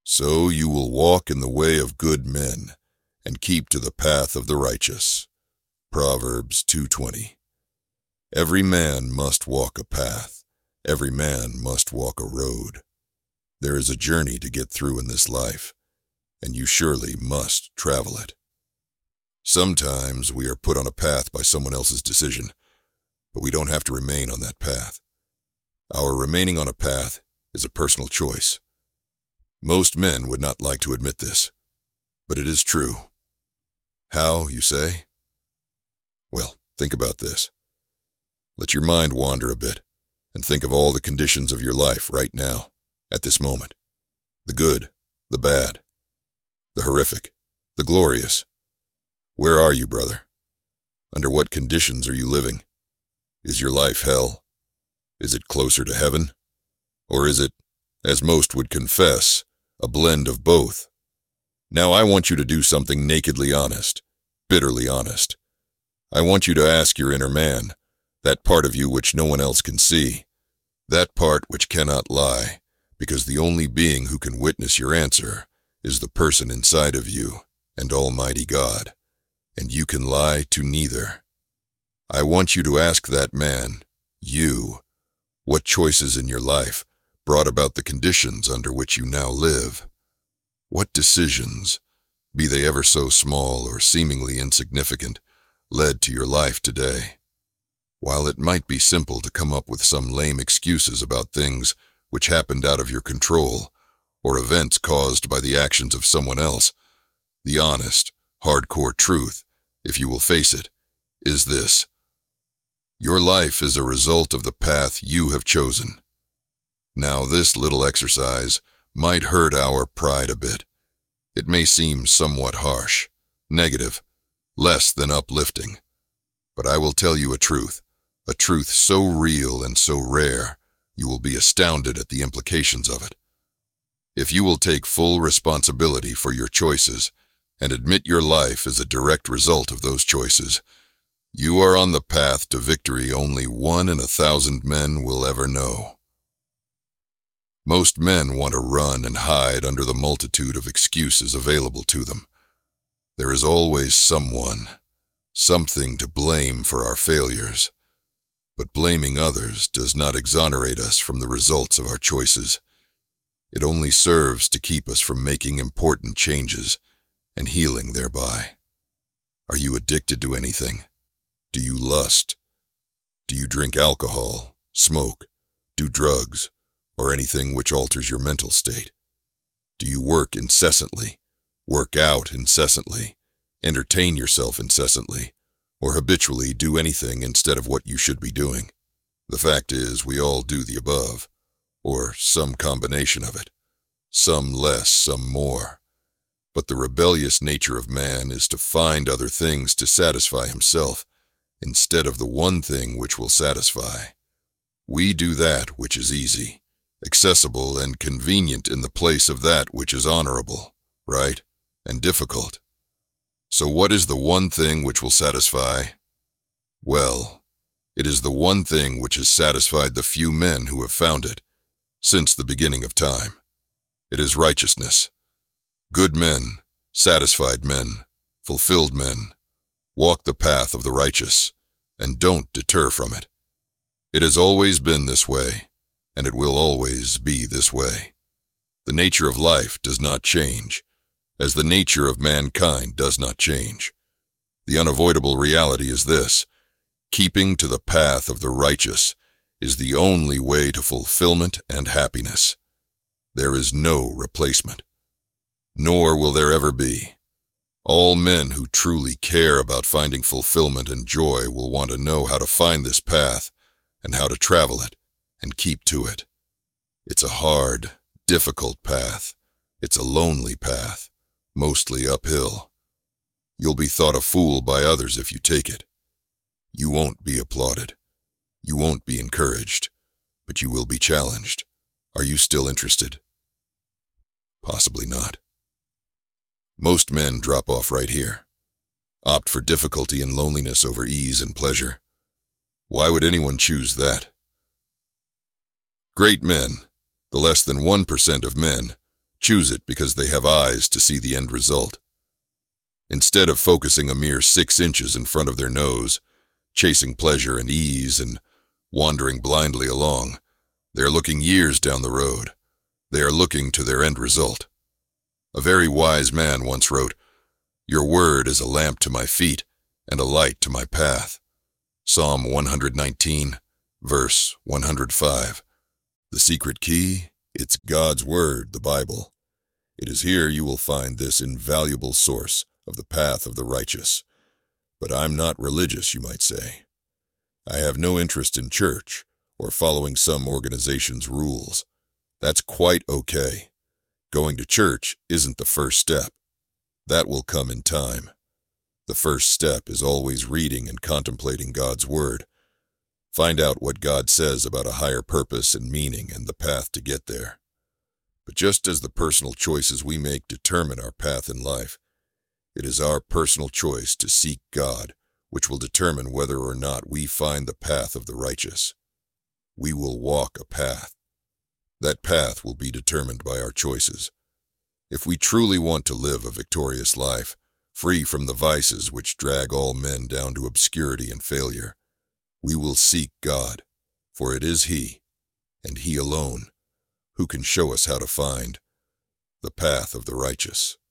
So you will walk in the way of good men, and keep to the path of the righteous. Proverbs 2:20. Every man must walk a path. Every man must walk a road. There is a journey to get through in this life, and you surely must travel it. Sometimes we are put on a path by someone else's decision, but we don't have to remain on that path. Our remaining on a path is a personal choice. Most men would not like to admit this, but it is true. How, you say? Well, think about this. Let your mind wander a bit, and think of all the conditions of your life right now, at this moment. The good, the bad, the horrific, the glorious. Where are you, brother? Under what conditions are you living? Is your life hell? Is it closer to heaven? Or is it, as most would confess, a blend of both? Now I want you to do something nakedly honest, bitterly honest. I want you to ask your inner man, that part of you which no one else can see, that part which cannot lie, because the only being who can witness your answer is the person inside of you and Almighty God, and you can lie to neither. I want you to ask that man, you, what choices in your life brought about the conditions under which you now live. What decisions, be they ever so small or seemingly insignificant, led to your life today? While it might be simple to come up with some lame excuses about things which happened out of your control, or events caused by the actions of someone else, the honest, hardcore truth, if you will face it, is this. Your life is a result of the path you have chosen. Now this little exercise might hurt our pride a bit. It may seem somewhat harsh, negative, less than uplifting. But I will tell you a truth so real and so rare, you will be astounded at the implications of it. If you will take full responsibility for your choices and admit your life is a direct result of those choices, you are on the path to victory only 1 in 1,000 men will ever know. Most men want to run and hide under the multitude of excuses available to them. There is always someone, something to blame for our failures. But blaming others does not exonerate us from the results of our choices. It only serves to keep us from making important changes and healing thereby. Are you addicted to anything? Do you lust? Do you drink alcohol, smoke, do drugs, or anything which alters your mental state? Do you work incessantly, work out incessantly, entertain yourself incessantly, or habitually do anything instead of what you should be doing? The fact is, we all do the above, or some combination of it, some less, some more. But the rebellious nature of man is to find other things to satisfy himself, instead of the one thing which will satisfy. We do that which is easy, accessible, and convenient in the place of that which is honorable, right, and difficult. So what is the one thing which will satisfy? Well, it is the one thing which has satisfied the few men who have found it, since the beginning of time. It is righteousness. Good men, satisfied men, fulfilled men, walk the path of the righteous, and don't deter from it. It has always been this way, and it will always be this way. The nature of life does not change, as the nature of mankind does not change. The unavoidable reality is this: keeping to the path of the righteous is the only way to fulfillment and happiness. There is no replacement, nor will there ever be. All men who truly care about finding fulfillment and joy will want to know how to find this path and how to travel it and keep to it. It's a hard, difficult path. It's a lonely path, mostly uphill. You'll be thought a fool by others if you take it. You won't be applauded. You won't be encouraged, but you will be challenged. Are you still interested? Possibly not. Most men drop off right here, opt for difficulty and loneliness over ease and pleasure. Why would anyone choose that? Great men, the less than 1% of men, choose it because they have eyes to see the end result. Instead of focusing a mere 6 inches in front of their nose, chasing pleasure and ease and wandering blindly along, they are looking years down the road. They are looking to their end result. A very wise man once wrote, "Your word is a lamp to my feet and a light to my path." Psalm 119, verse 105. The secret key? It's God's Word, the Bible. It is here you will find this invaluable source of the path of the righteous. But I'm not religious, you might say. I have no interest in church or following some organization's rules. That's quite okay. Going to church isn't the first step. That will come in time. The first step is always reading and contemplating God's Word. Find out what God says about a higher purpose and meaning and the path to get there. But just as the personal choices we make determine our path in life, it is our personal choice to seek God, which will determine whether or not we find the path of the righteous. We will walk a path. That path will be determined by our choices. If we truly want to live a victorious life, free from the vices which drag all men down to obscurity and failure, we will seek God, for it is He, and He alone, who can show us how to find the path of the righteous.